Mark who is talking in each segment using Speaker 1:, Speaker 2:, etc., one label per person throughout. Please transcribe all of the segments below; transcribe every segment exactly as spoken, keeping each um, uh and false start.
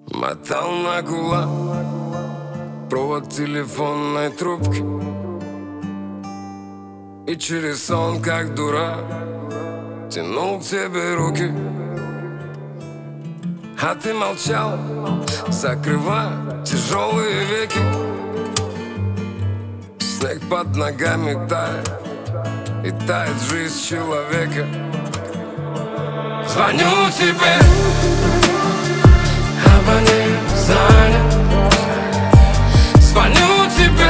Speaker 1: Мотал на кулак провод телефонной трубки, и через сон, как дурак, тянул к тебе руки. А ты молчал, закрывая тяжелые веки. Снег под ногами тает, и тает жизнь человека. Звоню тебе, абонент занят. Звоню тебе,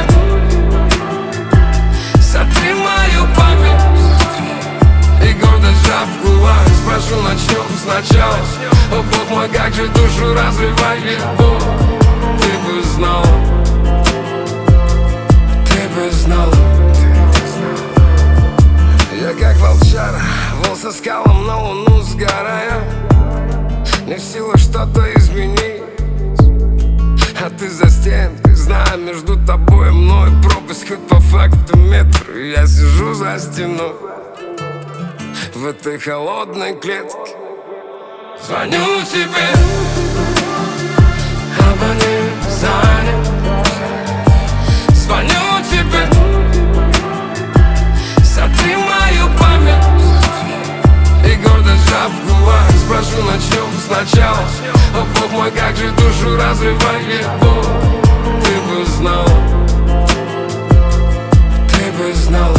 Speaker 1: сотри мою память. И гордо сжав кулак, спрошу, начнем сначала. О, Бог мой, как же душу разрывает боль. Ты бы знал, ты бы знал. Я как волчара, вол со скалом на луну сгорая. Не в силах что-то изменить, а ты за стенкой, знаю, между тобой и мной пропасть хоть по факту метр. И я сижу за стеной в этой холодной клетке. Звоню тебе, абонент занят. Звоню тебе, сотри мою память. И гордо сжав кулак, спрошу, начнем сначала. О, Бог мой, как же душу разрывает боль. Ты бы знал, ты бы знал.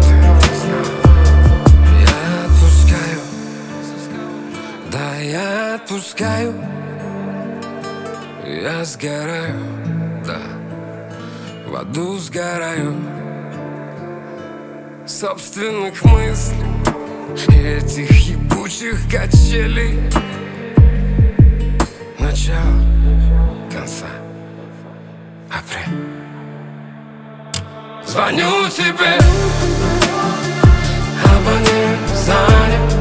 Speaker 1: Я отпускаю, да, я отпускаю. Я сгораю, да, в аду сгораю. Собственных мыслей и этих ебучих качелей. Начало конца апрель. Звоню тебе, абонент занят.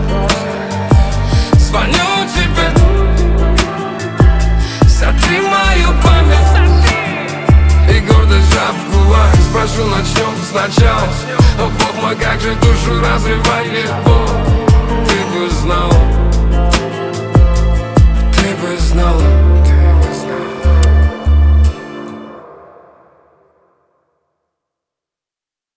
Speaker 1: Звоню тебе, сотри мою память. И гордо сжав кулак, спрошу, начнем сначала. О, Бог мой, как же душу разрывает боль. Ты бы знал,